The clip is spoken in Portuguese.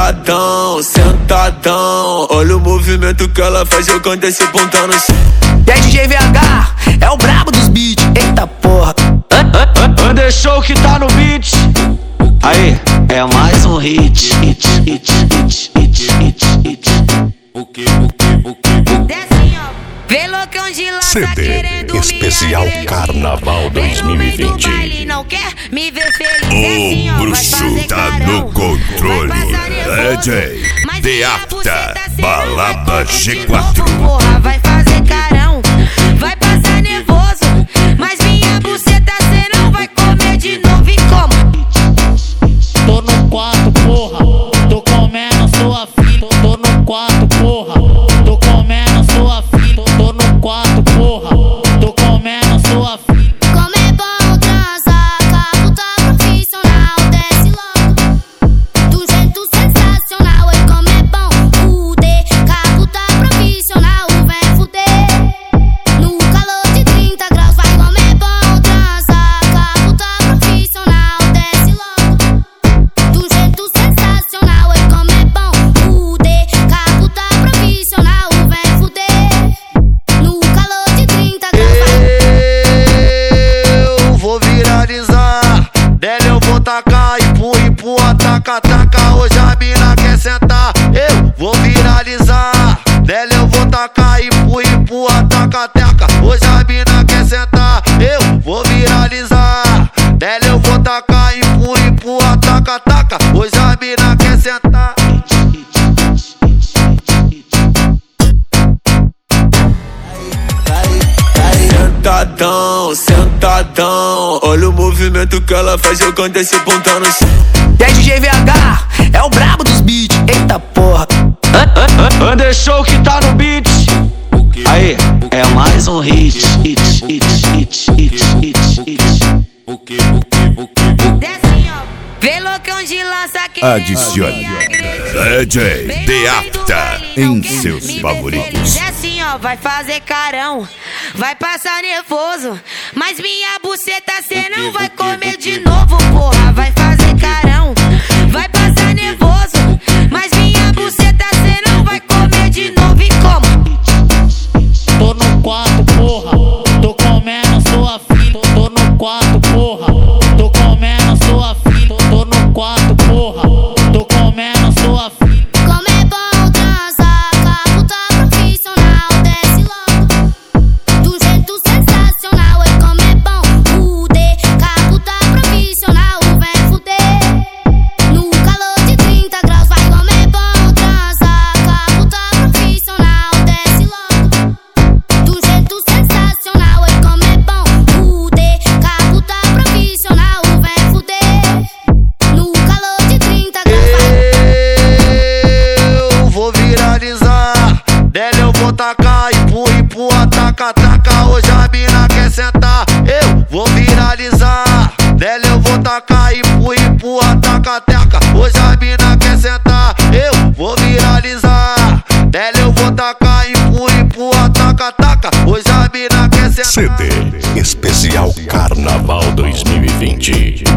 Sentadão, sentadão, olha o movimento que ela faz jogando esse pontão no chão. E aí, DJ VH, é o brabo dos beats, eita porra. Deixou que tá no beat. Aí, é mais um hit. Vê loucão de lá, CD tá querendo Especial me Carnaval 2020. Não quer me ver feliz. O bruxo tá no controle. DJ Deapta, Balada G4. Porra, vai fazer carão, vai passar nervoso, mas minha buceta cê não vai comer de novo. E como? Tô no quarto, porra, tô comendo sua filha. Tô no quarto, porra, tô comendo sua filha. Tô no quarto, porra, tô comendo sua filha. Como é bom transar, cabo tá profissional, desce logo do jeito sensacional. E como é bom fuder, cabo tá profissional, vem fuder no calor de 30 graus. Vai, como é bom transar, cabo tá profissional, desce logo do jeito sensacional. E como é bom fuder, cabo tá profissional, vem fuder no calor de 30 graus. Eu vou viralizar, dela eu vou tacar, empurra, taca, taca. Hoje a mina quer sentar. Eu vou viralizar, dela eu vou tacar, empurra, taca, taca. Hoje a mina quer sentar. Eu vou viralizar, dela eu vou tacar, empurra, taca, taca. Hoje a mina quer sentar. Sentadão, sentadão, olha o movimento que ela faz jogando esse pontão no chão. E aí, DJ VH, é o brabo dos beats, eita porra. Deixou que tá no beat. Aí, é mais um hit. Vê loucão de lança que Adicione DJ Deapta em seus favoritos. é assim, ó, vai fazer carão, vai passar nervoso, mas minha buceta cê não vai comer de novo. Porra, vai fazer carão, vai passar nervoso, mas minha buceta cê não vai comer de novo. E como? Tô no quarto, porra, tô comendo sua filha. Tô no quarto, porra, tô comendo sua filha. Tô no quarto, porra, tô comendo sua filha. Como é bom transar, cabo tá profissional, desce logo do jeito sensacional. E como é bom fuder, cabo tá profissional, vem fuder no calor de 30 graus. Vai, como é bom transar, cabo tá profissional, desce logo do jeito sensacional. E como é bom fuder, cabo tá profissional, vem fuder no calor de 30 graus. Eu vou viralizar, dela eu vou tacar, empurra, taca, taca. Hoje a mina quer sentar. Eu vou viralizar, dela eu vou tacar, empurra, taca, taca. Hoje a mina quer sentar. Eu vou viralizar, dela eu vou tacar, empurra, taca, taca. Hoje a mina quer sentar. CD Especial Carnaval 2020.